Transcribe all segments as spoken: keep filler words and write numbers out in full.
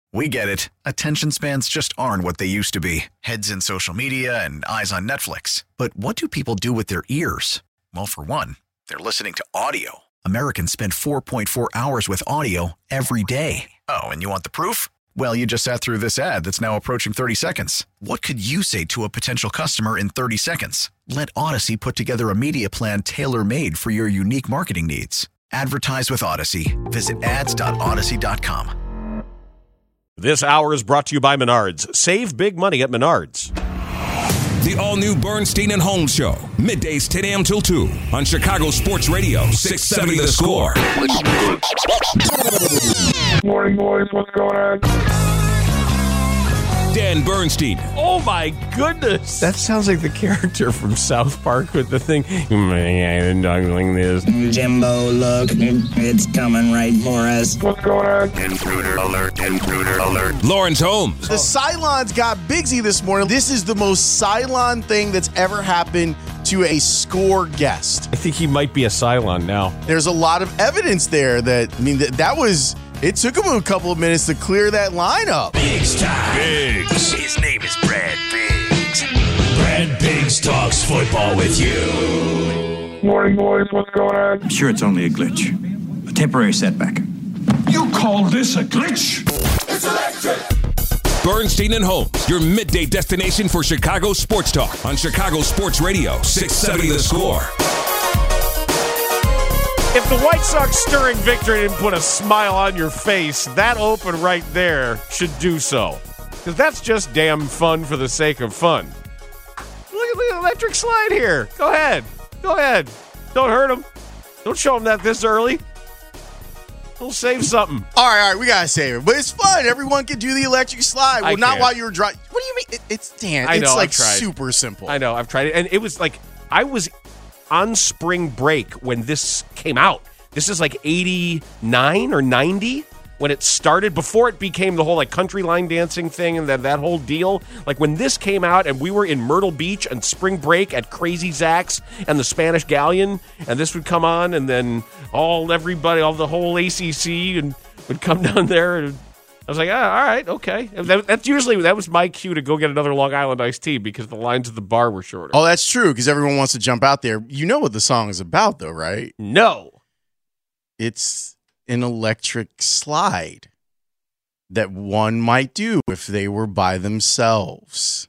We get it. Attention spans just aren't what they used to be. Heads in social media and eyes on Netflix. But what do people do with their ears? Well, for one, they're listening to audio. Americans spend four point four hours with audio every day. Oh, and you want the proof? Well, you just sat through this ad that's now approaching thirty seconds. What could you say to a potential customer in thirty seconds? Let Odyssey put together a media plan tailor-made for your unique marketing needs. Advertise with Odyssey. Visit ads dot odyssey dot com. This hour is brought to you by Menards. Save big money at Menards. The all-new Bernstein and Holmes Show, middays ten a.m. till two on Chicago Sports Radio, six seventy The Score. Morning, boys. What's going on? Dan Bernstein. Oh, my goodness. That sounds like the character from South Park with the thing. Doing this. Jimbo, look. It's coming right for us. What's going on? Intruder alert, intruder alert. Lawrence Holmes. The Cylons got Bigsy this morning. This is the most Cylon thing that's ever happened to a Score guest. I think he might be a Cylon now. There's a lot of evidence there that, I mean, that, that was... It took him a couple of minutes to clear that lineup. Biggs time. Biggs. His name is Brad Biggs. Brad Biggs talks football with you. Morning, boys. What's going on? I'm sure it's only a glitch. A temporary setback. You call this a glitch? It's electric. Bernstein and Holmes, your midday destination for Chicago sports talk on Chicago Sports Radio, six seventy The Score. If the White Sox stirring victory didn't put a smile on your face, that open right there should do so. Because that's just damn fun for the sake of fun. Look at the electric slide here. Go ahead. Go ahead. Don't hurt him. Don't show him that this early. We'll save something. All right, all right, we got to save it. But it's fun. Everyone can do the electric slide. Well, I not can't. while you were driving. What do you mean? It, it's, Dan, I know, it's like I've tried. super simple. I know, I've tried it. And it was like, I was on spring break when this came out. This is like eighty-nine or ninety when it started, before it became the whole like country line dancing thing and that, that whole deal. Like when this came out and we were in Myrtle Beach and spring break at Crazy Zach's and the Spanish Galleon, and this would come on, and then all everybody, all the whole A C C and would come down there, and I was like, ah, all right, okay. That, that's usually, that was my cue to go get another Long Island iced tea because the lines at the bar were shorter. Oh, that's true, because everyone wants to jump out there. You know what the song is about, though, right? No. It's an electric slide that one might do if they were by themselves.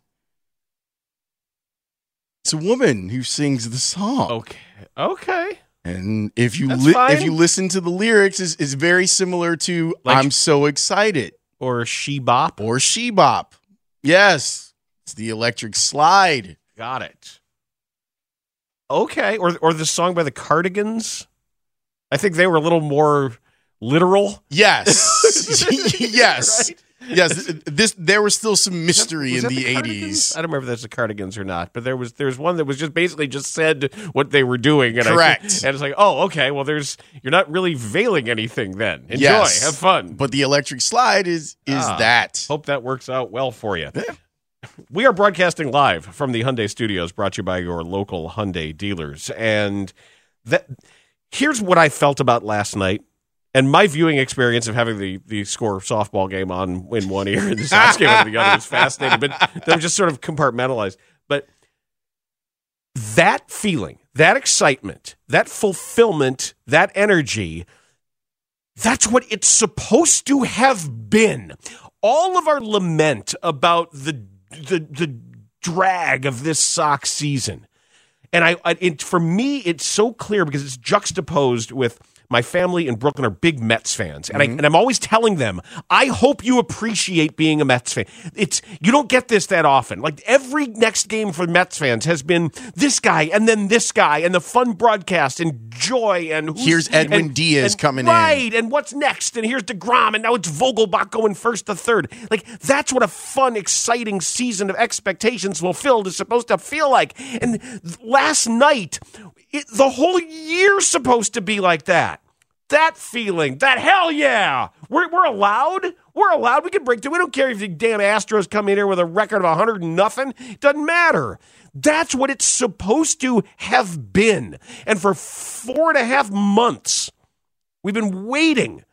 It's a woman who sings the song. Okay. Okay. And if you That's li- fine. if you listen to the lyrics, it's, it's very similar to Like- "I'm So Excited" Or She Bop. or "She Bop." Yes, it's the electric slide. Got it. Okay. Or or the song by the Cardigans. I think they were a little more literal. Yes, yes, Right? yes. This there was still some mystery Was in that the Cardigans? eighties. I don't remember if that's the Cardigans or not, but there was there's one that was just basically just said what they were doing. And Correct. I, and it's like, oh, okay. Well, there's you're not really veiling anything then. Enjoy. Yes. Have fun. But the electric slide is is Ah. that. Hope that works out well for you. We are broadcasting live from the Hyundai Studios, brought to you by your local Hyundai dealers. And that here's what I felt about last night, and my viewing experience of having the, the Score softball game on in one ear and the Sox game on the other was fascinating, but they were just sort of compartmentalized. But that feeling, that excitement, that fulfillment, that energy, that's what it's supposed to have been. All of our lament about the the the drag of this Sox season, and I, I it, for me, it's so clear because it's juxtaposed with my family in Brooklyn are big Mets fans, and, mm-hmm. I, and I'm always telling them, I hope you appreciate being a Mets fan. It's you don't get this that often. Like every next game for Mets fans has been this guy and then this guy and the fun broadcast and joy and who's, here's Edwin and, Diaz and, coming right, in, right, and what's next? And here's DeGrom, and now it's Vogelbach going first to third. Like that's what a fun, exciting season of expectations fulfilled is supposed to feel like. And last night, it, the whole year's supposed to be like that. That feeling, that hell yeah, we're we're allowed. We're allowed. We can break through. We don't care if the damn Astros come in here with a record of a hundred and nothing. Doesn't matter. That's what it's supposed to have been. And for four and a half months, we've been waiting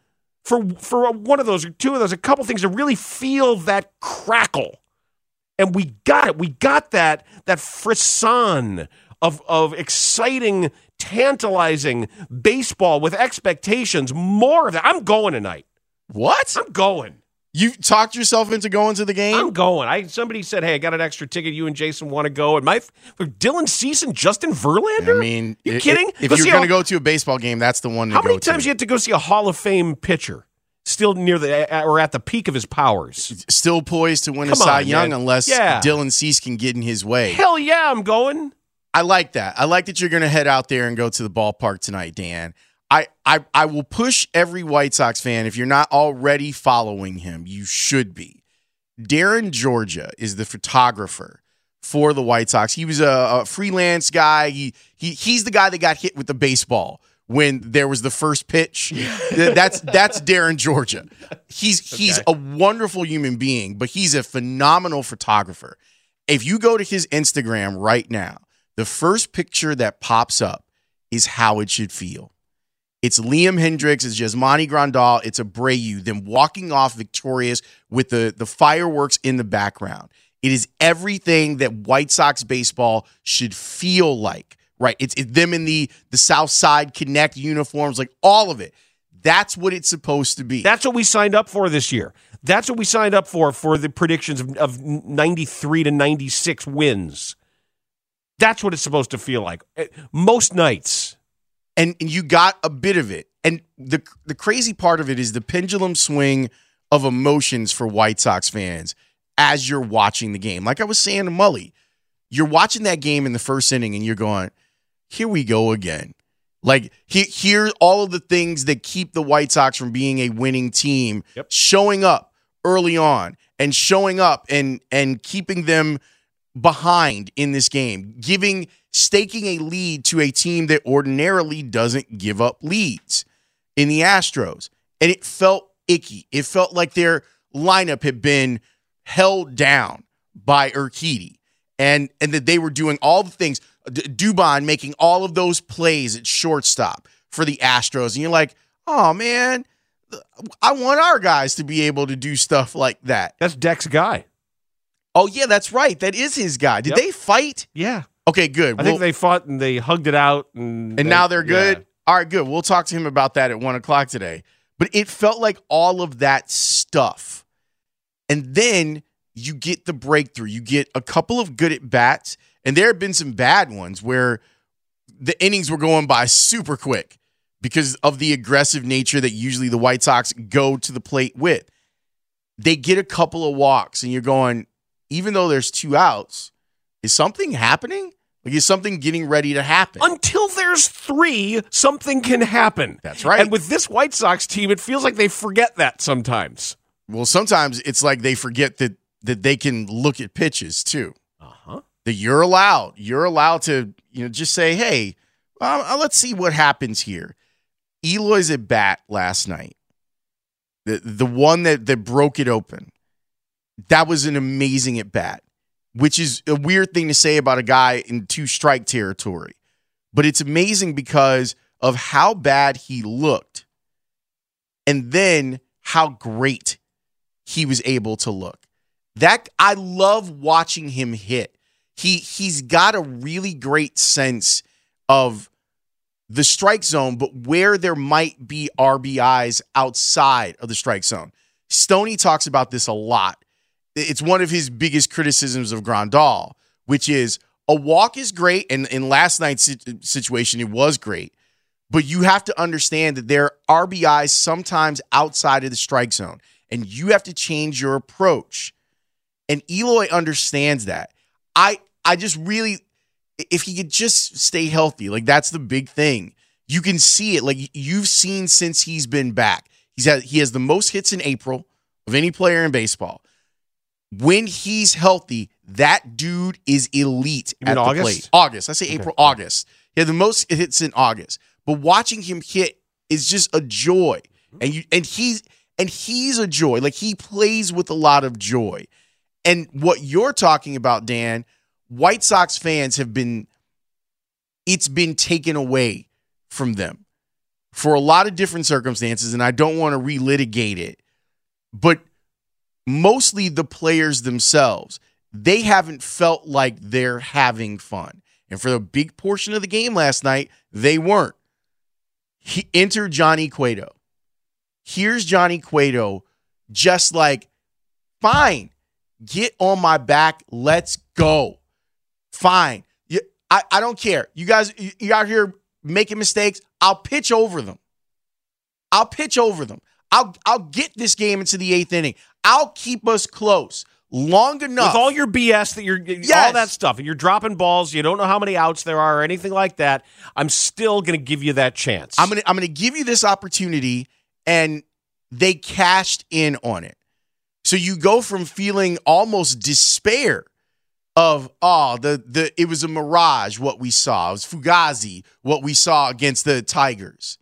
for for one of those or two of those, a couple things to really feel that crackle. And we got it. We got that that frisson of of exciting, tantalizing baseball with expectations. More of that. I'm going tonight. What? I'm going. You talked yourself into going to the game? I'm going. I somebody said, "Hey, I got an extra ticket. You and Jason want to go?" And my Dylan Cease and Justin Verlander. I mean, you it, kidding? If go you're going to a, go to a baseball game, that's the one to how go many to. times you have to go see a Hall of Fame pitcher still near the or at the peak of his powers, still poised to win Come a Cy on, Young man. unless Yeah. Dylan Cease can get in his way? Hell yeah, I'm going. I like that. I like that you're going to head out there and go to the ballpark tonight, Dan. I, I I will push every White Sox fan. If you're not already following him, you should be. Darren Georgia is the photographer for the White Sox. He was a, a freelance guy. He he he's the guy that got hit with the baseball when there was the first pitch. that's that's Darren Georgia. He's Okay. he's a wonderful human being, but he's a phenomenal photographer. If you go to his Instagram right now, the first picture that pops up is how it should feel. It's Liam Hendricks, it's Yasmani Grandal, it's Abreu, them walking off victorious with the, the fireworks in the background. It is everything that White Sox baseball should feel like, right? It's, it's them in the, the South Side Connect uniforms, like all of it. That's what it's supposed to be. That's what we signed up for this year. That's what we signed up for for the predictions of, of ninety-three to ninety-six wins. That's what it's supposed to feel like. Most nights. And, and you got a bit of it. And the the crazy part of it is the pendulum swing of emotions for White Sox fans as you're watching the game. Like I was saying to Mully, you're watching that game in the first inning and you're going, here we go again. Like, he, here all of the things that keep the White Sox from being a winning team Yep. showing up early on and showing up and and keeping them behind in this game, giving staking a lead to a team that ordinarily doesn't give up leads in the Astros. And it felt icky. It felt like their lineup had been held down by Urquidy and, and that they were doing all the things. D- Dubon making all of those plays at shortstop for the Astros. And you're like, oh, man, I want our guys to be able to do stuff like that. That's Deck's guy. Oh, yeah, that's right. That is his guy. Did Yep. they fight? Yeah. Okay, good. I We'll- think they fought and they hugged it out. And, and they- now they're good. yeah. All right, good. We'll talk to him about that at one o'clock today. But it felt like all of that stuff. And then you get the breakthrough. You get a couple of good at bats. And there have been some bad ones where the innings were going by super quick because of the aggressive nature that usually the White Sox go to the plate with. They get a couple of walks, and you're going, even though there's two outs, is something happening? Like, is something getting ready to happen? Until there's three, something can happen. That's right. And with this White Sox team, it feels like they forget that sometimes. Well, sometimes it's like they forget that that they can look at pitches too. Uh-huh. That you're allowed. You're allowed to, you know, just say, hey, uh, let's see what happens here. Eloy's at bat last night. The the one that, that broke it open. That was an amazing at bat, which is a weird thing to say about a guy in two strike territory. But it's amazing because of how bad he looked and then how great he was able to look. That I love watching him hit. He he's got a really great sense of the strike zone, but where there might be R B Is outside of the strike zone. Stoney talks about this a lot. It's one of his biggest criticisms of Grandal, which is a walk is great, and in last night's situation, it was great. But you have to understand that there are R B Is sometimes outside of the strike zone, and you have to change your approach. And Eloy understands that. I I just really, if he could just stay healthy, like that's the big thing. You can see it. Like you've seen since he's been back. He's had he has the most hits in April of any player in baseball. When he's healthy, that dude is elite You at mean the August? plate. August. I say April, August. He had the most hits in August. But watching him hit is just a joy. And you and he's and he's a joy. Like he plays with a lot of joy. And what you're talking about, Dan, White Sox fans have been, it's been taken away from them for a lot of different circumstances, and I don't want to relitigate it, but mostly the players themselves, they haven't felt like they're having fun. And for a big portion of the game last night, they weren't. He, enter Johnny Cueto. Here's Johnny Cueto just like, fine, get on my back, let's go. Fine. You, I, I don't care. You guys, you, you out here making mistakes, I'll pitch over them. I'll pitch over them. I'll I'll get this game into the eighth inning. I'll keep us close long enough. With all your B S, that you're yes. all that stuff, and you're dropping balls, you don't know how many outs there are or anything like that, I'm still going to give you that chance. I'm going to I'm going to give you this opportunity, and they cashed in on it. So you go from feeling almost despair of, oh, the the it was a mirage, what we saw. It was Fugazi, what we saw against the Tigers.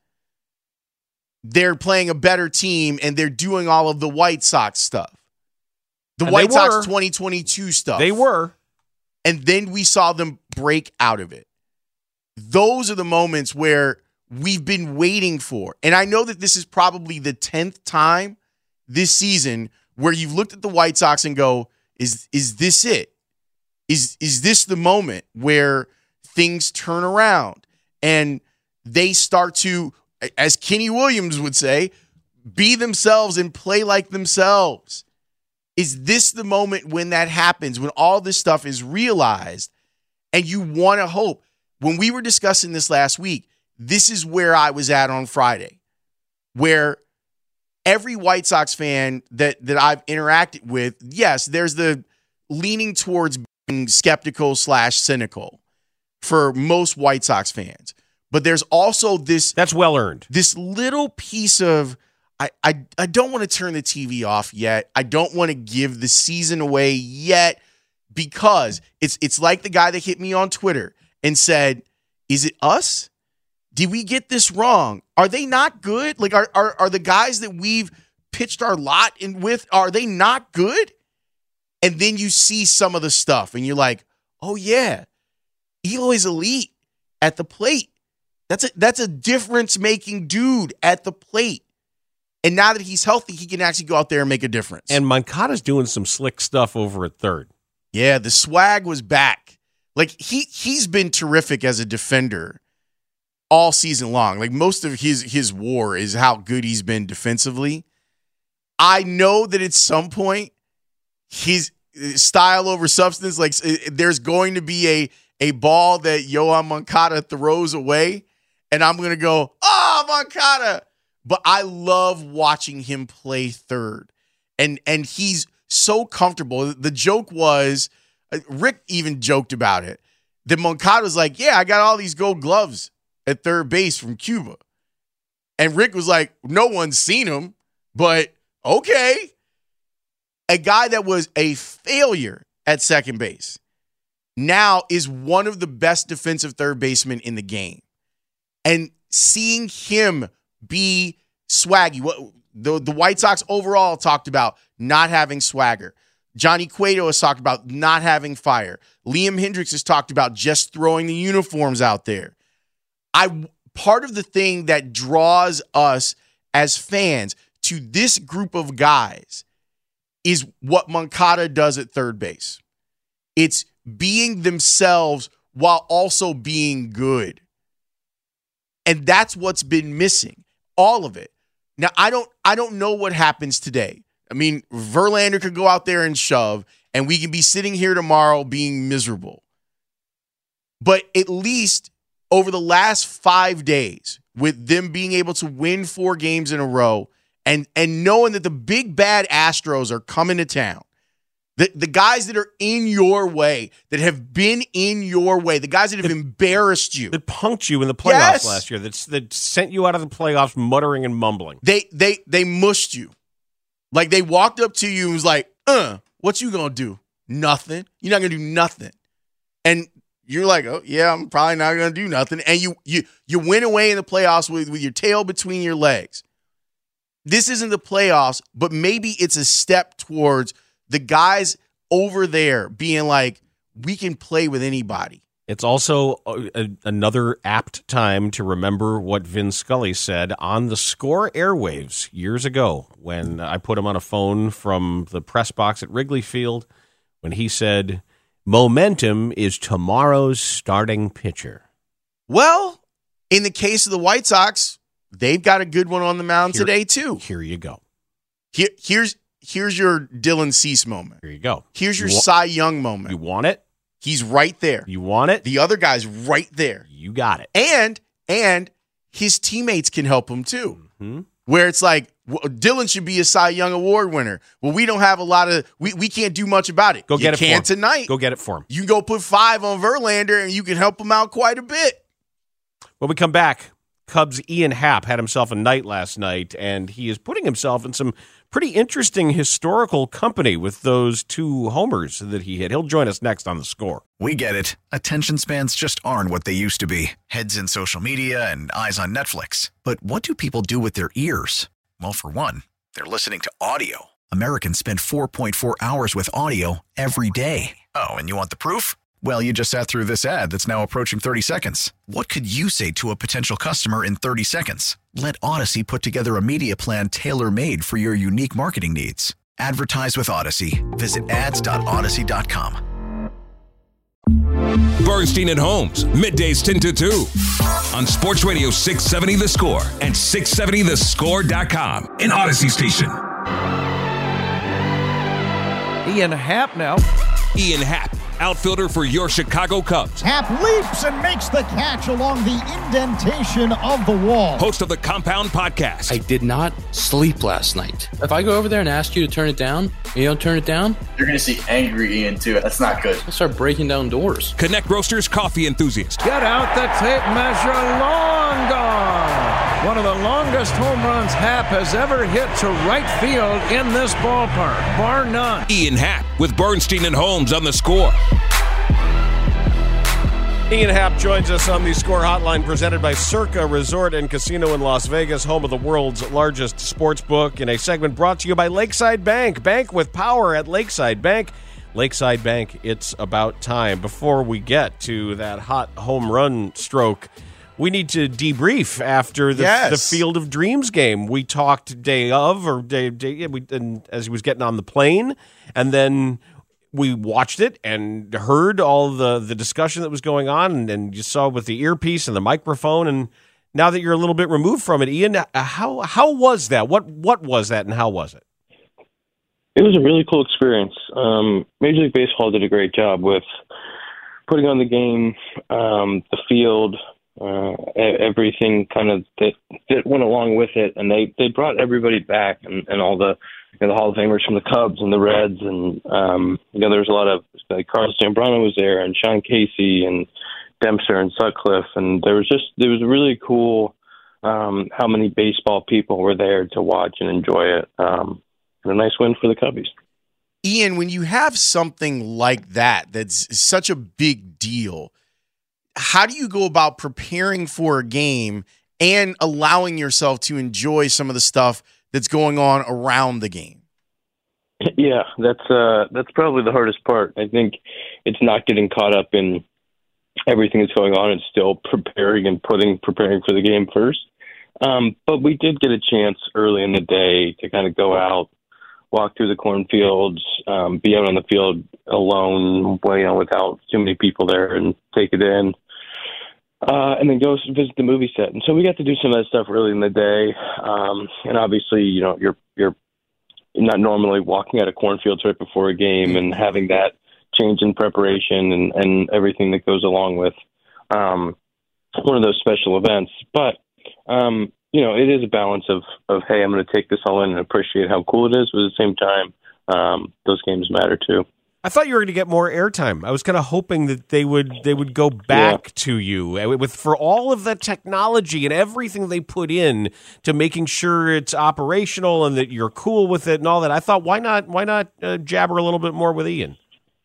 They're playing a better team, and they're doing all of the White Sox stuff. The And White they Sox were. twenty twenty-two stuff. They were. And then we saw them break out of it. Those are the moments where we've been waiting for. And I know that this is probably the tenth time this season where you've looked at the White Sox and go, is, is this it? Is, is this the moment where things turn around and they start to, as Kenny Williams would say, be themselves and play like themselves? Is this the moment when that happens, when all this stuff is realized and you want to hope? When we were discussing this last week, this is where I was at on Friday, where every White Sox fan that, that I've interacted with, yes, there's the leaning towards being skeptical slash cynical for most White Sox fans. But there's also this... That's well earned. This little piece of... I, I, I don't want to turn the T V off yet. I don't want to give the season away yet because it's it's like the guy that hit me on Twitter and said, is it us? Did we get this wrong? Are they not good? Like, are are, are the guys that we've pitched our lot in with, are they not good? And then you see some of the stuff and you're like, oh yeah, Eloy's elite at the plate. That's a, that's a difference-making dude at the plate. And now that he's healthy, he can actually go out there and make a difference. And Moncada's doing some slick stuff over at third. Yeah, the swag was back. Like, he, he's been terrific as a defender all season long. Like, most of his, his war is how good he's been defensively. I know that at some point, his style over substance, like, there's going to be a, a ball that Yoan Moncada throws away, and I'm going to go, oh, Moncada! But I love watching him play third. And and he's so comfortable. The joke was, Rick even joked about it, that Moncada was like, yeah, I got all these gold gloves at third base from Cuba. And Rick was like, no one's seen them, but okay. A guy that was a failure at second base now is one of the best defensive third basemen in the game. And seeing him be swaggy. What the, the White Sox overall talked about not having swagger. Johnny Cueto has talked about not having fire. Liam Hendriks has talked about just throwing the uniforms out there. I part of the thing that draws us as fans to this group of guys is what Moncada does at third base. It's being themselves while also being good. And that's what's been missing. All of it. Now, I don't I don't know what happens today. I mean, Verlander could go out there and shove, and we can be sitting here tomorrow being miserable. But at least over the last five days, with them being able to win four games in a row and, and knowing that the big bad Astros are coming to town, The, the guys that are in your way, that have been in your way, the guys that have embarrassed you. That punked you in the playoffs Yes. last year, that's, that sent you out of the playoffs muttering and mumbling. They they they mushed you. Like, they walked up to you and was like, uh, what you gonna do? Nothing. You're not gonna do nothing. And you're like, oh, yeah, I'm probably not gonna do nothing. And you you you went away in the playoffs with, with your tail between your legs. This isn't the playoffs, but maybe it's a step towards the guys over there being like, we can play with anybody. It's also a, a, another apt time to remember what Vin Scully said on the Score airwaves years ago when I put him on a phone from the press box at Wrigley Field when he said, "Momentum is tomorrow's starting pitcher." Well, in the case of the White Sox, they've got a good one on the mound Here- today, too. Here you go. Here, here's here's your Dylan Cease moment. Here you go. Here's your You wa- Cy Young moment. You want it? He's right there. You want it? The other guy's right there. You got it. And and his teammates can help him too. Mm-hmm. Where it's like, well, Dylan should be a Cy Young Award winner. Well, we don't have a lot of, we, we can't do much about it. Go you get it can for him. tonight. Go get it for him. You can go put five on Verlander and you can help him out quite a bit. When we come back, Cubs' Ian Happ had himself a night last night, and he is putting himself in some pretty interesting historical company with those two homers that he hit. He'll join us next on The Score. We get it. Attention spans just aren't what they used to be. Heads in social media and eyes on Netflix. But what do people do with their ears? Well, for one, they're listening to audio. Americans spend four point four hours with audio every day. Oh, and you want the proof? Well, you just sat through this ad that's now approaching thirty seconds. What could you say to a potential customer in thirty seconds? Let Odyssey put together a media plan tailor-made for your unique marketing needs. Advertise with Odyssey. Visit ads dot odyssey dot com. Bernstein and Holmes, middays ten to two on Sports Radio six seventy The Score and six seventy the score dot com. An Odyssey station. Ian Happ now. Ian Happ, outfielder for your Chicago Cubs. Happ leaps and makes the catch along the indentation of the wall. Host of the Compound Podcast. I did not sleep last night. If I go over there and ask you to turn it down, and you don't turn it down, you're going to see angry Ian too. That's not good. I'll start breaking down doors. Connect Roasters coffee enthusiast. Get out the tape measure, long gone. One of the longest home runs Happ has ever hit to right field in this ballpark, bar none. Ian Happ with Bernstein and Holmes on The Score. Ian Happ joins us on the Score Hotline presented by Circa Resort and Casino in Las Vegas, home of the world's largest sports book, in a segment brought to you by Lakeside Bank. Bank with power at Lakeside Bank. Lakeside Bank, it's about time. Before we get to that hot home run stroke, we need to debrief after the, yes. the Field of Dreams game. We talked day of, or day, day we, and as he was getting on the plane, and then we watched it and heard all the, the discussion that was going on, and, and you saw with the earpiece and the microphone. And now that you're a little bit removed from it, Ian, how how was that? What what was that, and how was it? It was a really cool experience. Um, Major League Baseball did a great job with putting on the game, um, the field, uh, everything kind of that, that went along with it, and they, they brought everybody back, and, and all the you know, the Hall of Famers from the Cubs and the Reds, and um, you know there was a lot of like Carlos Zambrano was there, and Sean Casey and Dempster and Sutcliffe, and there was just there was really cool um, how many baseball people were there to watch and enjoy it. Um, and a nice win for the Cubbies. Ian, when you have something like that that's such a big deal, how do you go about preparing for a game and allowing yourself to enjoy some of the stuff that's going on around the game? Yeah, that's uh, that's probably the hardest part. I think it's not getting caught up in everything that's going on and still preparing and putting preparing for the game first. Um, but we did get a chance early in the day to kind of go out, walk through the cornfields, um, be out on the field alone, you know, without too many people there, and take it in. Uh, and then go visit the movie set. And so we got to do some of that stuff early in the day. Um, and obviously, you know, you're, you're not normally walking out of cornfields right before a game and having that change in preparation and, and everything that goes along with um, one of those special events. But, um, you know, it is a balance of, of hey, I'm going to take this all in and appreciate how cool it is. But at the same time, um, those games matter too. I thought you were going to get more airtime. I was kind of hoping that they would they would go back yeah. to you with for all of the technology and everything they put in to making sure it's operational and that you're cool with it and all that. I thought, why not why not uh, jabber a little bit more with Ian?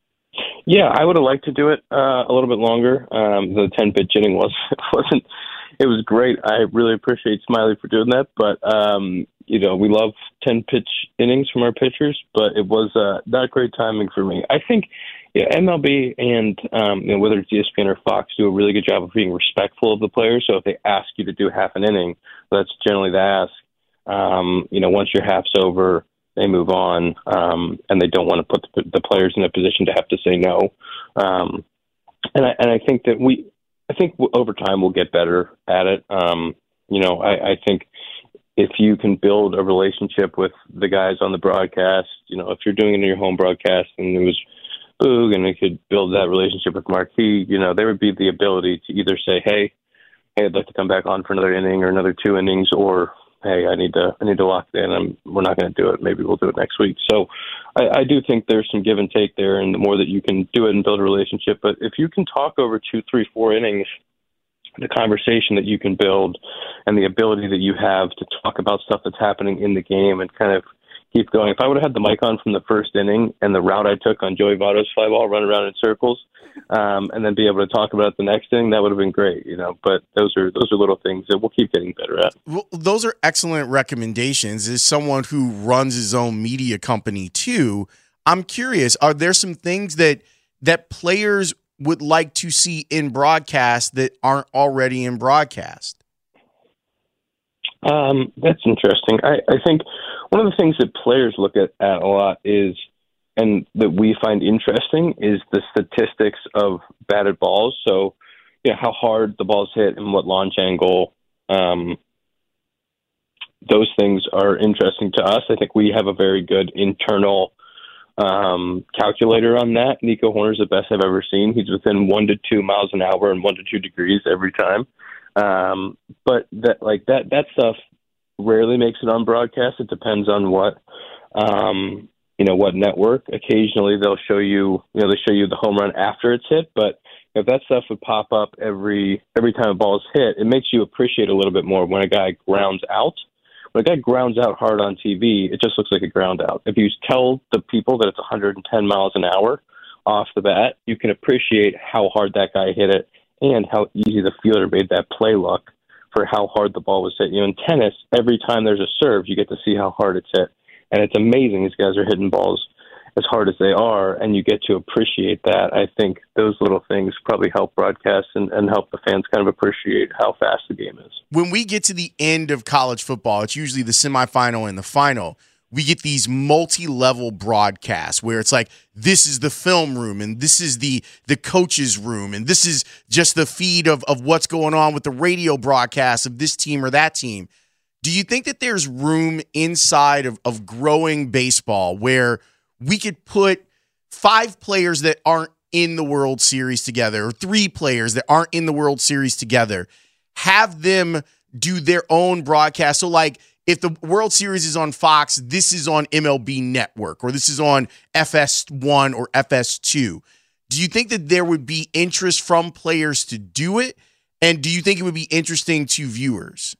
Yeah, I would have liked to do it uh, a little bit longer. Um, the ten pitch inning was wasn't. It was great. I really appreciate Smiley for doing that, but um, you know, we love ten pitch innings from our pitchers, but it was uh, not great timing for me. I think yeah, M L B and um, you know, whether it's E S P N or Fox do a really good job of being respectful of the players. So if they ask you to do half an inning, that's generally the ask. Um, you know, once your half's over, they move on, um, and they don't want to put the, the players in a position to have to say no. Um, and I and I think that we, I think over time we'll get better at it. Um, you know, I, I think if you can build a relationship with the guys on the broadcast, you know, if you're doing it in your home broadcast and it was Boog and we could build that relationship with Marquee, you know, there would be the ability to either say, hey, hey, I'd like to come back on for another inning or another two innings, or hey, I need to I need to lock it in. I'm, we're not going to do it. Maybe we'll do it next week. So I, I do think there's some give and take there, and the more that you can do it and build a relationship. But if you can talk over two, three, four innings, the conversation that you can build and the ability that you have to talk about stuff that's happening in the game and kind of keep going. If I would have had the mic on from the first inning and the route I took on Joey Votto's fly ball, run around in circles, um, and then be able to talk about it the next inning, that would have been great, you know. But those are those are little things that we'll keep getting better at. Well, those are excellent recommendations. As someone who runs his own media company too, I'm curious, are there some things that that players would like to see in broadcast that aren't already in broadcast? Um, that's interesting. I, I think one of the things that players look at, at a lot is, and that we find interesting, is the statistics of batted balls. So, you know, how hard the balls hit and what launch angle. Um, those things are interesting to us. I think we have a very good internal um, calculator on that. Nico Horner's the best I've ever seen. He's within one to two miles an hour and one to two degrees every time. Um, but that, like that, that stuff rarely makes it on broadcast. It depends on what, um, you know, what network. Occasionally they'll show you, you know, they show you the home run after it's hit, but if that stuff would pop up every, every time a ball is hit, it makes you appreciate a little bit more when a guy grounds out. When a guy grounds out hard on T V, it just looks like a ground out. If you tell the people that it's one hundred ten miles an hour off the bat, you can appreciate how hard that guy hit it and how easy the fielder made that play look for how hard the ball was hit. You know, in tennis, every time there's a serve, you get to see how hard it's hit. And it's amazing these guys are hitting balls as hard as they are, and you get to appreciate that. I think those little things probably help broadcast and, and help the fans kind of appreciate how fast the game is. When we get to the end of college football, it's usually the semifinal and the final, we get these multi-level broadcasts where it's like, this is the film room and this is the the coach's room and this is just the feed of, of what's going on with the radio broadcast of this team or that team. Do you think that there's room inside of, of growing baseball where we could put five players that aren't in the World Series together or three players that aren't in the World Series together, have them do their own broadcast? So like, if the World Series is on Fox, this is on M L B Network, or this is on F S one or F S two. Do you think that there would be interest from players to do it? And do you think it would be interesting to viewers?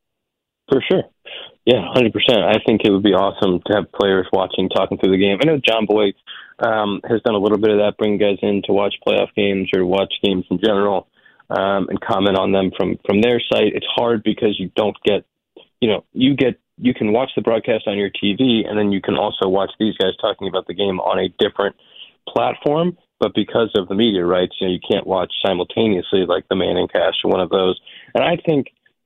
For sure. Yeah, one hundred percent. I think it would be awesome to have players watching, talking through the game. I know John Boyd um, has done a little bit of that, bring guys in to watch playoff games or watch games in general um, and comment on them from, from their site. It's hard because you don't get You know, you get you can watch the broadcast on your T V, and then you can also watch these guys talking about the game on a different platform. But because of the media rights, you know, you can't watch simultaneously like the Manning cast or one of those. And I think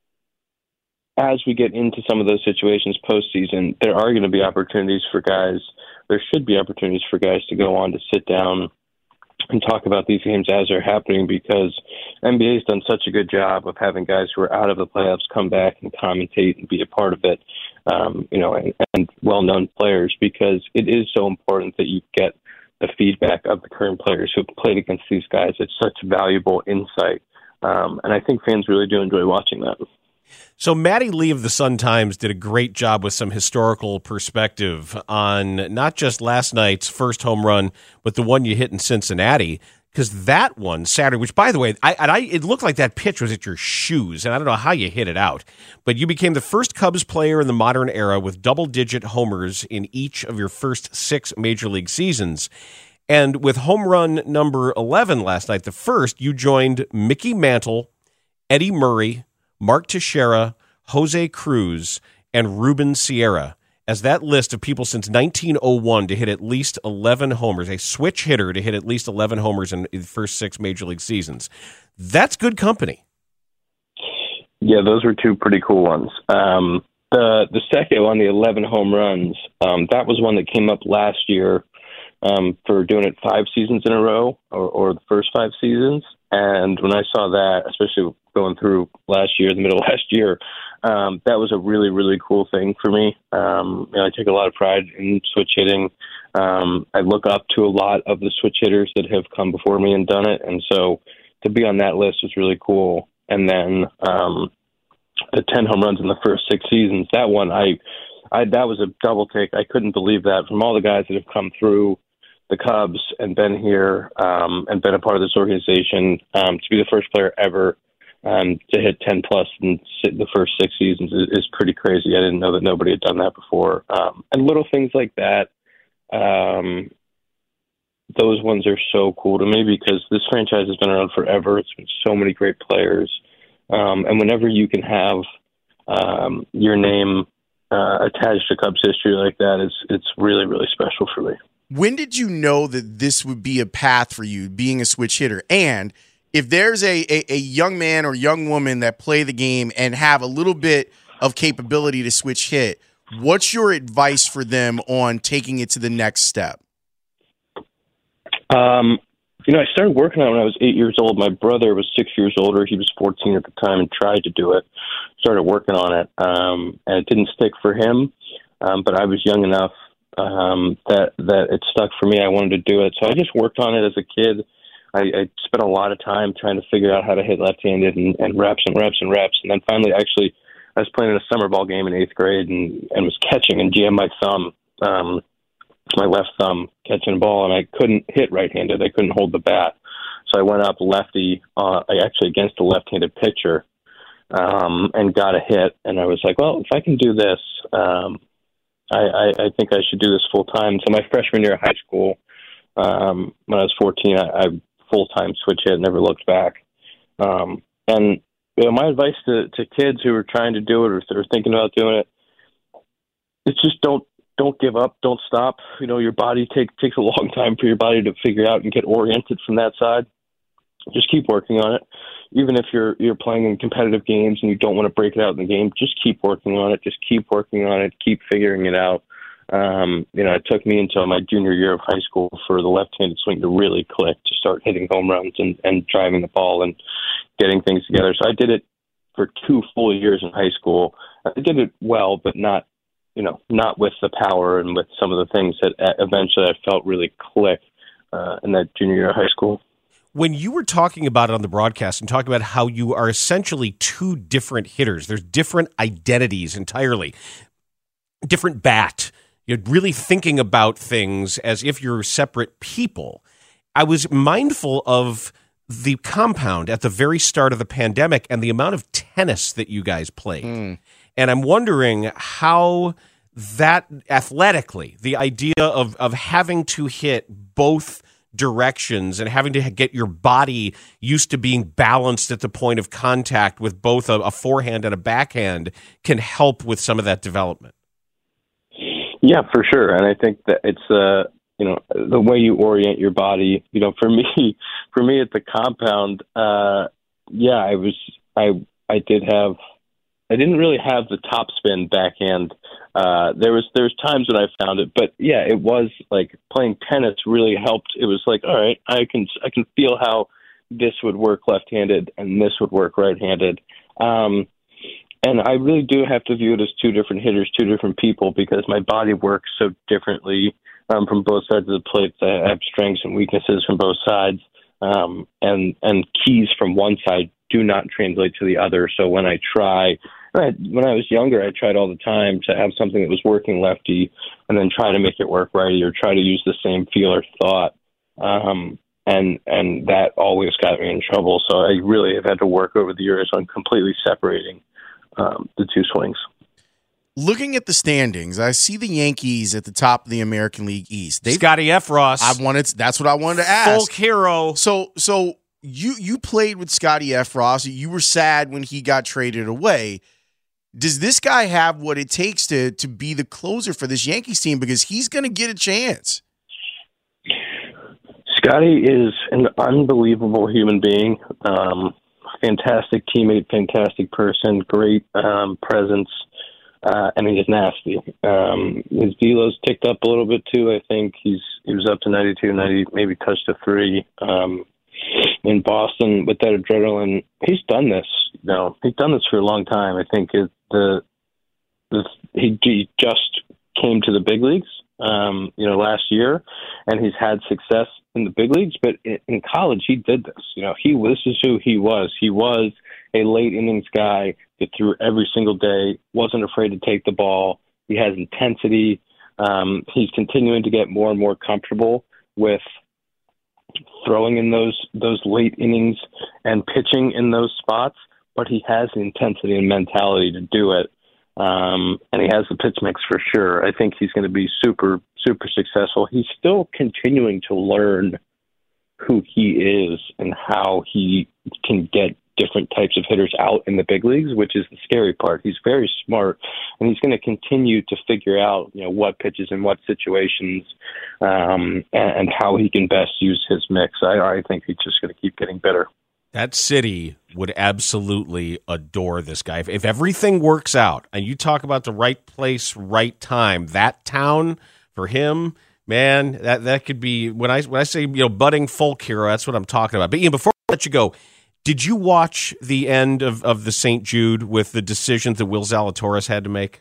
as we get into some of those situations postseason, there are going to be opportunities for guys. There should be opportunities for guys to go on to sit down and talk about these games as they're happening, because N B A has done such a good job of having guys who are out of the playoffs come back and commentate and be a part of it, um, you know, and, and well-known players, because it is so important that you get the feedback of the current players who have played against these guys. It's such valuable insight, um, and I think fans really do enjoy watching that. So Matty Lee of the Sun-Times did a great job with some historical perspective on not just last night's first home run, but the one you hit in Cincinnati, because that one Saturday, which by the way, I, and I it looked like that pitch was at your shoes, and I don't know how you hit it out, but you became the first Cubs player in the modern era with double-digit homers in each of your first six Major League seasons. And with home run number eleven last night, the first, you joined Mickey Mantle, Eddie Murray, Mark Teixeira, Jose Cruz, and Ruben Sierra as that list of people since nineteen oh one to hit at least eleven homers, a switch hitter to hit at least eleven homers in the first six Major League seasons. That's good company. Yeah, those were two pretty cool ones. Um, the the second one, the eleven home runs, um, that was one that came up last year um, for doing it five seasons in a row, or, or the first five seasons. And when I saw that, especially going through last year, the middle of last year, um, that was a really, really cool thing for me. Um, you know, I take a lot of pride in switch hitting. Um, I look up to a lot of the switch hitters that have come before me and done it. And so to be on that list was really cool. And then um, the ten home runs in the first six seasons, that one, I, I that was a double take. I couldn't believe that from all the guys that have come through the Cubs and been here um, and been a part of this organization, um, to be the first player ever um, to hit ten plus in the first six seasons is, is pretty crazy. I didn't know that nobody had done that before. Um, and little things like that, um, those ones are so cool to me because this franchise has been around forever. It's been so many great players. Um, and whenever you can have um, your name uh, attached to Cubs history like that, it's, it's really, really special for me. When did you know that this would be a path for you, being a switch hitter? And if there's a, a, a young man or young woman that play the game and have a little bit of capability to switch hit, what's your advice for them on taking it to the next step? Um, you know, I started working on it when I was eight years old. My brother was six years older. He was fourteen at the time and tried to do it. Started working on it, um, and it didn't stick for him. Um, but I was young enough um, that that it stuck for me. I wanted to do it, so I just worked on it as a kid. I, I spent a lot of time trying to figure out how to hit left-handed and, and reps and reps and reps. And then finally, actually, I was playing in a summer ball game in eighth grade and, and was catching and jammed my thumb. Um, my left thumb catching a ball, and I couldn't hit right-handed. I couldn't hold the bat. So I went up lefty, uh, actually against a left-handed pitcher, um, and got a hit. And I was like, well, if I can do this, um, I, I, I think I should do this full-time. So my freshman year of high school, um, when I was fourteen, I, I full-time switch hit, never looked back. Um, and you know, my advice to, to kids who are trying to do it or are thinking about doing it, it's just don't, Don't give up. Don't stop. You know, your body take, takes a long time for your body to figure out and get oriented from that side. Just keep working on it. Even if you're you're playing in competitive games and you don't want to break it out in the game, just keep working on it. Just keep working on it. Keep figuring it out. Um, you know, it took me until my junior year of high school for the left-handed swing to really click, to start hitting home runs and, and driving the ball and getting things together. So I did it for two full years in high school. I did it well, but not you know, not with the power and with some of the things that eventually I felt really click uh, in that junior year of high school. When you were talking about it on the broadcast and talking about how you are essentially two different hitters, there's different identities entirely, different bat, you're really thinking about things as if you're separate people. I was mindful of the compound at the very start of the pandemic and the amount of tennis that you guys played. Mm. And I'm wondering how that athletically, the idea of, of having to hit both directions and having to get your body used to being balanced at the point of contact with both a, a forehand and a backhand can help with some of that development. Yeah, for sure. And I think that it's, uh, you know, the way you orient your body, you know, for me, for me at the compound, uh, yeah, I was, I, I did have, I didn't really have the top spin backhand. Uh, there was there was times when I found it, but yeah, it was like playing tennis really helped. It was like, all right, I can I can feel how this would work left-handed and this would work right-handed. Um, and I really do have to view it as two different hitters, two different people, because my body works so differently um, from both sides of the plate. I have strengths and weaknesses from both sides, um, and and keys from one side do not translate to the other. So when I try, when I was younger, I tried all the time to have something that was working lefty and then try to make it work righty or try to use the same feel or thought. Um, and, and that always got me in trouble. So I really have had to work over the years on completely separating um, the two swings. Looking at the standings, I see the Yankees at the top of the American League East. They've, Scotty Effross. I wanted. That's what I wanted to ask. Folk hero. So, so you you played with Scotty Effross. You were sad when he got traded away. does this guy have what it takes to to be the closer for this Yankees team? Because he's going to get a chance. Scotty is an unbelievable human being. Um, fantastic teammate, fantastic person, great um, presence, uh, and he's nasty. Um, his velo's ticked up a little bit too. I think he's he was up to ninety-two, ninety, maybe touched a three um, in Boston with that adrenaline. He's done this. You know, he's done this for a long time. I think it, the, the he, he just came to the big leagues, um, you know, last year, and he's had success in the big leagues. But in, in college, he did this. You know, he this is who he was. He was a late innings guy that threw every single day, wasn't afraid to take the ball. He has intensity. Um, he's continuing to get more and more comfortable with throwing in those those late innings and pitching in those spots, but he has the intensity and mentality to do it. Um, and he has the pitch mix for sure. I think he's going to be super, super successful. He's still continuing to learn who he is and how he can get different types of hitters out in the big leagues, which is the scary part. He's very smart, and he's going to continue to figure out, you know, what pitches in what situations, um, and, and how he can best use his mix. I, I think he's just going to keep getting better. That city would absolutely adore this guy. If, if everything works out, and you talk about the right place, right time, that town for him, man, that that could be, when I when I say, you know, budding folk hero, that's what I'm talking about. But Ian, before I let you go, did you watch the end of, of the Saint Jude with the decisions that Will Zalatoris had to make?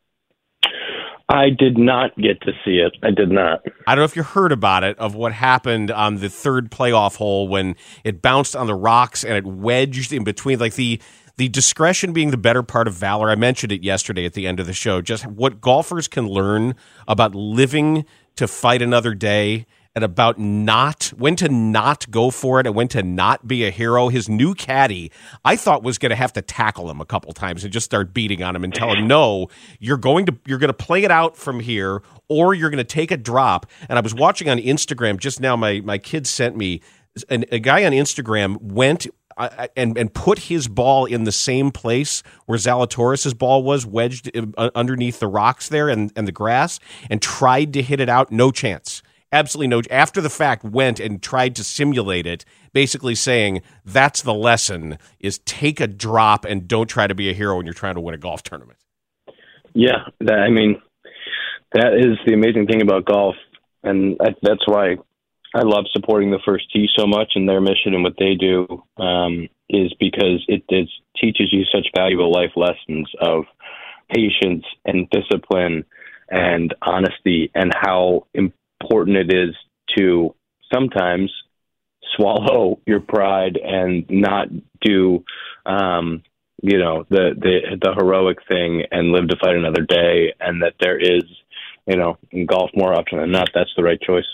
I did not get to see it. I did not. I don't know if you heard about it, of what happened on the third playoff hole when it bounced on the rocks and it wedged in between, like the the discretion being the better part of valor. I mentioned it yesterday at the end of the show, just what golfers can learn about living to fight another day, and about not, when to not go for it and when to not be a hero. His new caddy, I thought, was going to have to tackle him a couple times and just start beating on him and tell him, no, you're going to you're going to play it out from here, or you're going to take a drop. And I was watching on Instagram just now, my, my kids sent me, an, a guy on Instagram went uh, and, and put his ball in the same place where Zalatoris' ball was, wedged underneath the rocks there and, and the grass, and tried to hit it out. No chance. Absolutely no. After the fact, went and tried to simulate it, basically saying that's the lesson: is take a drop and don't try to be a hero when you're trying to win a golf tournament. Yeah, that, I mean, that is the amazing thing about golf, and I, that's why I love supporting the First Tee so much and their mission and what they do, um, is because it is, teaches you such valuable life lessons of patience and discipline and honesty, and how important important it is to sometimes swallow your pride and not do, um, you know, the, the the heroic thing and live to fight another day. And that there is, you know, in golf more often than not, that's the right choice.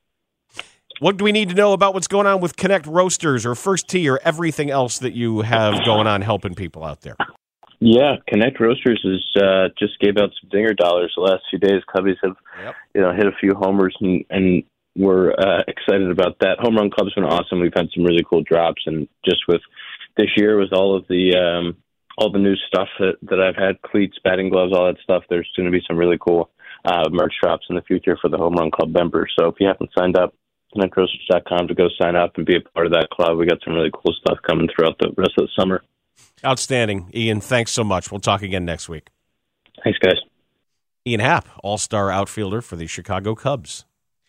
What do we need to know about what's going on with Connect Roasters or First Tee or everything else that you have going on helping people out there? Yeah, Connect Roasters is uh, just gave out some dinger dollars the last few days. Cubbies have, yep. you know, hit a few homers, and, and we're uh, excited about that. Home Run Club's been awesome. We've had some really cool drops, and just with this year, with all of the um, all the new stuff that, that I've had, cleats, batting gloves, all that stuff, there's going to be some really cool uh, merch drops in the future for the Home Run Club members. So if you haven't signed up, connect roasters dot com to go sign up and be a part of that club. We got some really cool stuff coming throughout the rest of the summer. Outstanding. Ian, thanks so much. We'll talk again next week. Thanks, guys. Ian Happ, all-star outfielder for the Chicago Cubs.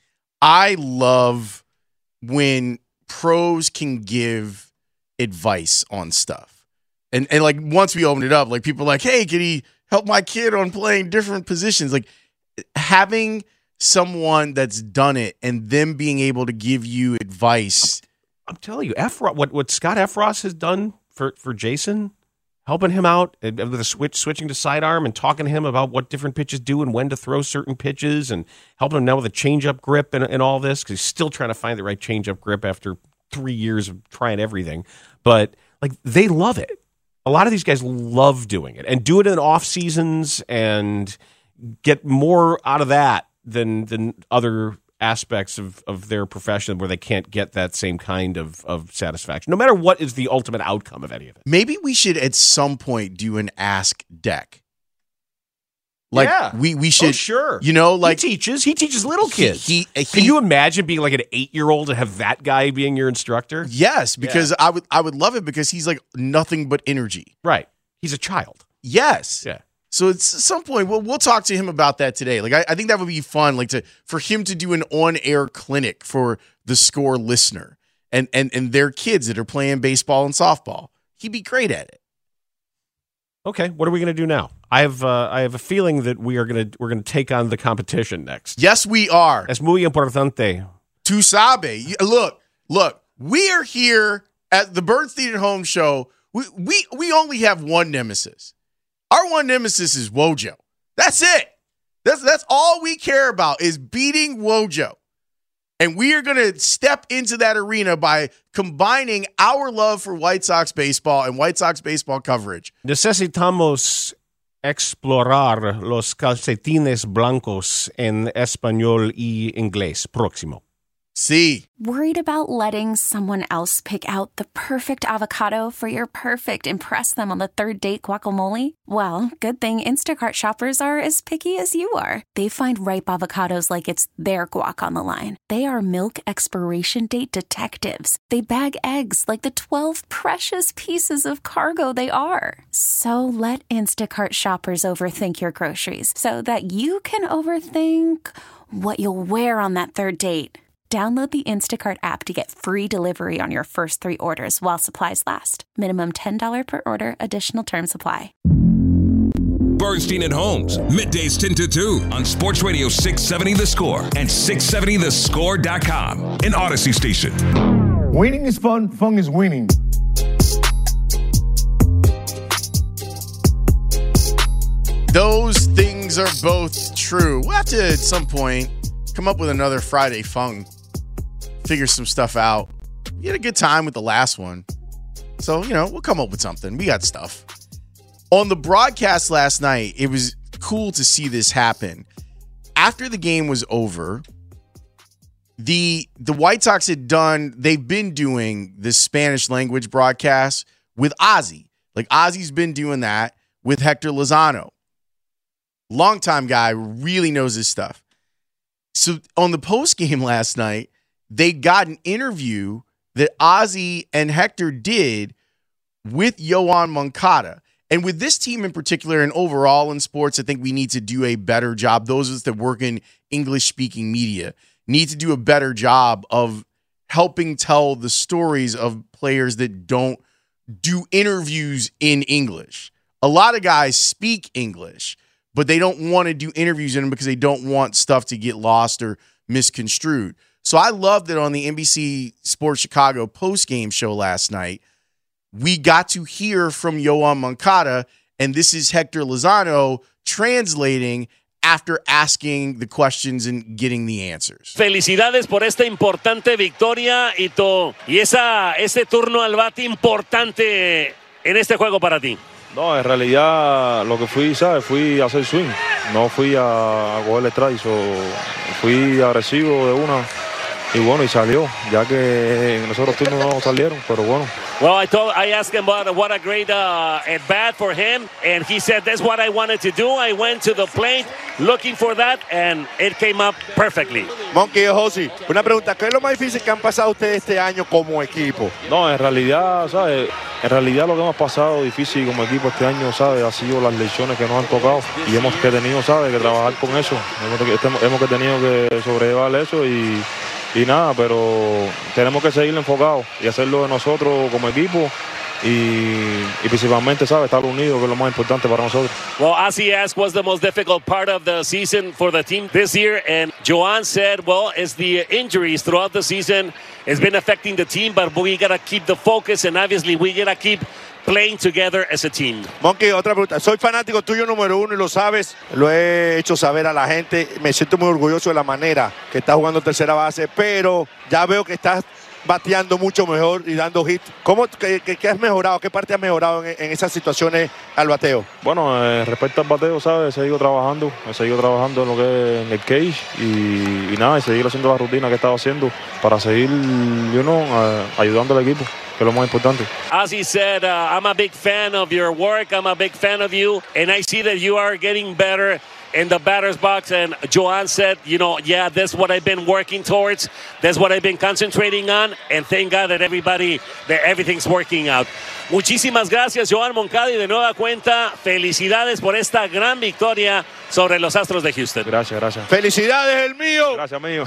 I love when pros can give advice on stuff. And, and like, once we opened it up, like, people are like, hey, can he help my kid on playing different positions? Like, having someone that's done it and them being able to give you advice. I'm telling you, Efros, what, what Scott Efros has done for, for Jason, helping him out with the switch, switching to sidearm and talking to him about what different pitches do and when to throw certain pitches, and helping him now with a changeup grip and, and all this, because he's still trying to find the right changeup grip after three years of trying everything. But like, they love it. A lot of these guys love doing it and do it in off seasons and get more out of that than than other aspects of, of their profession where they can't get that same kind of, of satisfaction, no matter what is the ultimate outcome of any of it. Maybe we should at some point do an Ask Deck. Like yeah. we we should, oh, sure. You know, like he teaches. He teaches little kids. He, he, he, Can you imagine being like an eight-year-old and have that guy being your instructor? Yes, because yeah. I would I would love it because he's like nothing but energy. Right. He's a child. Yes. Yeah. So it's at some point we'll we'll talk to him about that today. Like I, I think that would be fun, like to for him to do an on-air clinic for the Score listener and and and their kids that are playing baseball and softball. He'd be great at it. Okay, what are we going to do now? I have uh, I have a feeling that we are going to we're going to take on the competition next. Yes, we are. Es muy importante. Tu sabe. Look, look. We are here at the Bernstein at Home show. We we we only have one nemesis. Our one nemesis is Wojo. That's it. That's that's all we care about is beating Wojo. And we are going to step into that arena by combining our love for White Sox baseball and White Sox baseball coverage. Necesitamos explorar los calcetines blancos en español y inglés. Próximo. Sí. Worried about letting someone else pick out the perfect avocado for your perfect impress them on the third date guacamole? Well, good thing Instacart shoppers are as picky as you are. They find ripe avocados like it's their guac on the line. They are milk expiration date detectives. They bag eggs like the twelve precious pieces of cargo they are. So let Instacart shoppers overthink your groceries so that you can overthink what you'll wear on that third date. Download the Instacart app to get free delivery on your first three orders while supplies last. Minimum ten dollars per order. Additional terms apply. Bernstein and Holmes, middays ten to two on Sports Radio six seventy The Score and six seventy the score dot com, an Odyssey station. Winning is fun. Fun is winning. Those things are both true. We'll have to, at some point, come up with another Friday Fung. Figure some stuff out. We had a good time with the last one. So, you know, we'll come up with something. We got stuff. On the broadcast last night, it was cool to see this happen. After the game was over, the the White Sox had done, they've been doing this Spanish language broadcast with Ozzy. Like Ozzy's been doing that with Hector Lozano. Longtime guy, really knows his stuff. So on the post game last night, they got an interview that Ozzy and Hector did with Yoan Moncada. And with this team in particular and overall in sports, I think we need to do a better job. Those of us that work in English-speaking media need to do a better job of helping tell the stories of players that don't do interviews in English. A lot of guys speak English, but they don't want to do interviews in them because they don't want stuff to get lost or misconstrued. So I love that on the N B C Sports Chicago post-game show last night, we got to hear from Yoan Moncada, and this is Hector Lozano translating after asking the questions and getting the answers. Felicidades por esta importante victoria, Ito, y esa, ese turno al bate importante en este juego para ti. No, en realidad lo que fui, ¿sabes? Fui a hacer swing. No fui a, a coger el strike. So, fui agresivo de una. Y bueno, y salió. Ya que en los otros turnos no salieron, pero bueno. Well, I told, I asked him about what a great uh, at bat for him, and he said that's what I wanted to do. I went to the plate looking for that, and it came up perfectly. Monkey Josi, una pregunta, ¿qué es lo más difícil que han pasado ustedes este año como equipo? No, en realidad, ¿sabes? En realidad lo que hemos pasado difícil como equipo este año, ¿sabes? Ha sido las lesiones que nos han tocado y hemos que tenido, ¿sabes? Que trabajar con eso. Hemos, hemos que tenido que sobrellevar eso y Y nada, pero tenemos que seguir enfocados y hacerlo de nosotros como equipo y, y principalmente, ¿sabes? Estar unidos, que es lo más importante para nosotros. Well, as he asked, what's the most difficult part of the season for the team this year? And Yoan said, well, it's the injuries throughout the season. It's been affecting the team, but we got to keep the focus, and obviously we got to keep playing together as a team. Monkey, otra pregunta. Soy fanático tuyo número uno y lo sabes. Lo he hecho saber a la gente. Me siento muy orgulloso de la manera que estás jugando tercera base, pero ya veo que estás bateando mucho mejor y dando hit. ¿Cómo, qué, qué, qué has mejorado? ¿Qué parte has mejorado en, en esas situaciones al bateo? Bueno, eh, respecto al bateo, ¿sabes? He seguido trabajando, he seguido trabajando en lo que es en el cage y, y nada, y seguir haciendo la rutina que estaba haciendo para seguir, you know, uh, ayudando al equipo, que es lo más importante. As he said, uh, I'm a big fan of your work, I'm a big fan of you, and I see that you are getting better in the batter's box. And Joan said, you know, yeah, that's what I've been working towards. That's what I've been concentrating on. And thank God that everybody, that everything's working out. Muchísimas gracias, Joan Moncada. Y de nueva cuenta, felicidades por esta gran victoria sobre los Astros de Houston. Gracias, gracias. Felicidades, el mío. Gracias, mío.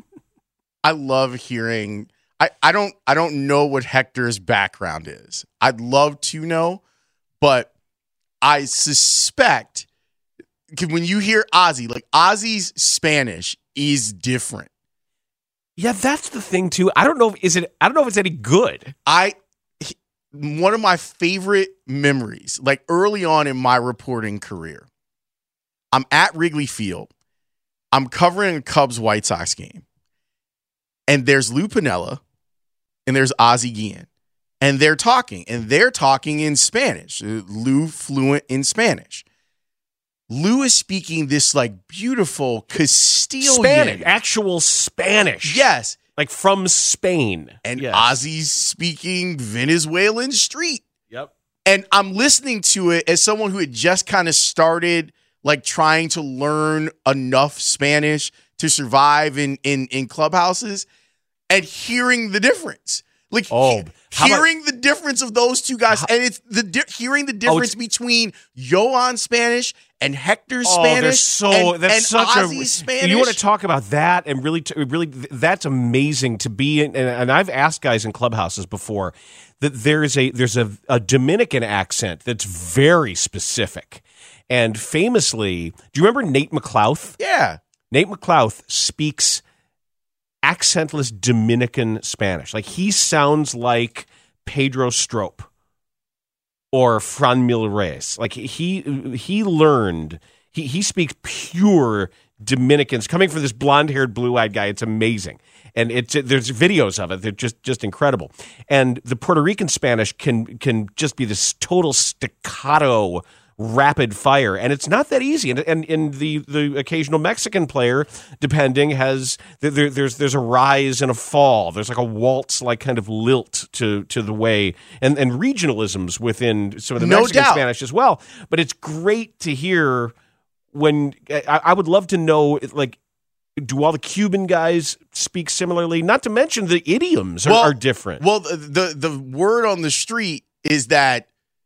I love hearing. I, I don't I don't know what Hector's background is. I'd love to know, but I suspect when you hear Ozzy, like Ozzy's Spanish is different. Yeah, that's the thing too. I don't know if is it I don't know if it's any good. I one of my favorite memories, like early on in my reporting career. I'm at Wrigley Field. I'm covering a Cubs White Sox game. And there's Lou Piniella and there's Ozzie Guillen. And they're talking, and they're talking in Spanish. Lou fluent in Spanish. Lou is speaking this like beautiful Castilian. Spanish, actual Spanish. Yes. Like from Spain. And yes. Ozzy's speaking Venezuelan street. Yep. And I'm listening to it as someone who had just kind of started like trying to learn enough Spanish to survive in in, in clubhouses and hearing the difference. Like oh, he, hearing about, the difference of those two guys, how, and it's the di- hearing the difference oh, between Yoan's Spanish and Hector's oh, Spanish. So and, that's and such Ozzy's a Spanish. You want to talk about that and really, really, that's amazing to be in. And, and I've asked guys in clubhouses before that there's a there's a, a Dominican accent that's very specific, and famously, do you remember Nate McLouth? Yeah, Nate McLouth speaks accentless Dominican Spanish. Like he sounds like Pedro Strop or Fran Mil Reyes. Like he he learned he he speaks pure Dominicans coming from this blonde-haired, blue-eyed guy. It's amazing. And it's there's videos of it. They're just just incredible. And the Puerto Rican Spanish can can just be this total staccato rapid fire, and it's not that easy. And and, and the, the occasional Mexican player, depending, has there, there's there's a rise and a fall. There's like a waltz like kind of lilt to to the way, and and regionalisms within some of the no Mexican doubt. Spanish as well. But it's great to hear when I, I would love to know like. Do all the Cuban guys speak similarly? Not to mention the idioms are, well, are different. Well, the, the the word on the street is that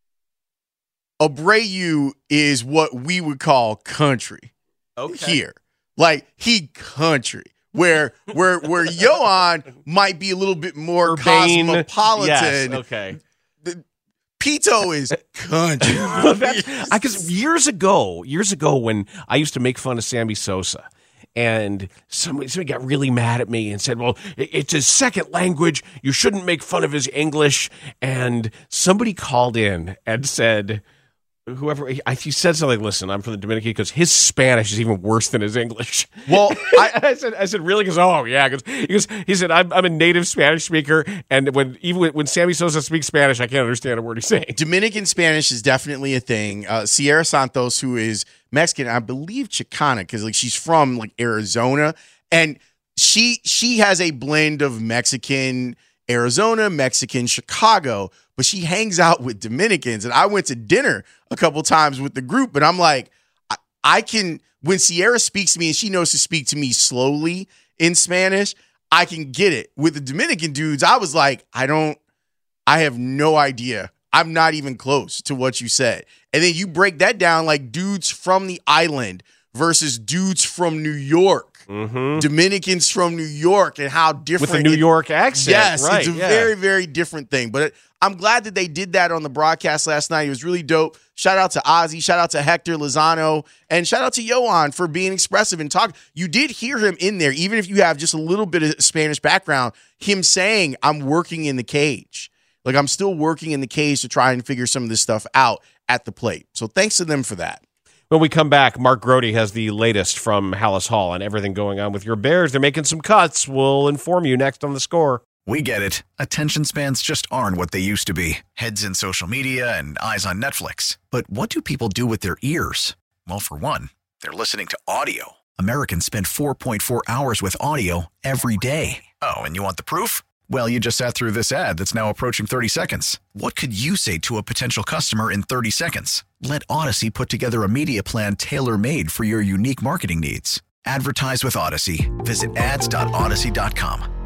Abreu is what we would call country okay. here. Like he country. Where where where Yoan might be a little bit more Urbane. cosmopolitan. Yes, okay. The, Pito is country. Because years ago, years ago when I used to make fun of Sammy Sosa, and somebody, somebody got really mad at me and said, well, it's his second language. You shouldn't make fun of his English. And somebody called in and said, whoever, he said something, listen, I'm from the Dominican, because his Spanish is even worse than his English. Well, I, I said, I said, really? Because, oh, yeah. Cause, he, goes, he said, I'm, I'm a native Spanish speaker, and when even when, when Sammy Sosa speaks Spanish, I can't understand a word he's saying. Dominican Spanish is definitely a thing. Uh, Sierra Santos, who is Mexican, I believe Chicana, because like she's from like Arizona, and she she has a blend of Mexican Arizona, Mexican Chicago, but she hangs out with Dominicans. And I went to dinner a couple times with the group, and I'm like, I, I can, when Sierra speaks to me and she knows to speak to me slowly in Spanish, I can get it. With the Dominican dudes, I was like, I don't, I have no idea. I'm not even close to what you said. And then you break that down like dudes from the island versus dudes from New York. Mm-hmm. Dominicans from New York, and how different. With a New it, York accent. Yes, right, it's a yeah. very, very different thing. But I'm glad that they did that on the broadcast last night. It was really dope. Shout out to Ozzy. Shout out to Hector Lozano. And shout out to Yoan for being expressive and talk. You did hear him in there, even if you have just a little bit of Spanish background, him saying, I'm working in the cage. Like, I'm still working in the cage to try and figure some of this stuff out at the plate. So thanks to them for that. When we come back, Mark Grody has the latest from Hallis Hall on everything going on with your Bears. They're making some cuts. We'll inform you next on The Score. We get it. Attention spans just aren't what they used to be. Heads in social media and eyes on Netflix. But what do people do with their ears? Well, for one, they're listening to audio. Americans spend four point four hours with audio every day. Oh, and you want the proof? Well, you just sat through this ad that's now approaching thirty seconds. What could you say to a potential customer in thirty seconds? Let Odyssey put together a media plan tailor-made for your unique marketing needs. Advertise with Odyssey. Visit ads dot odyssey dot com.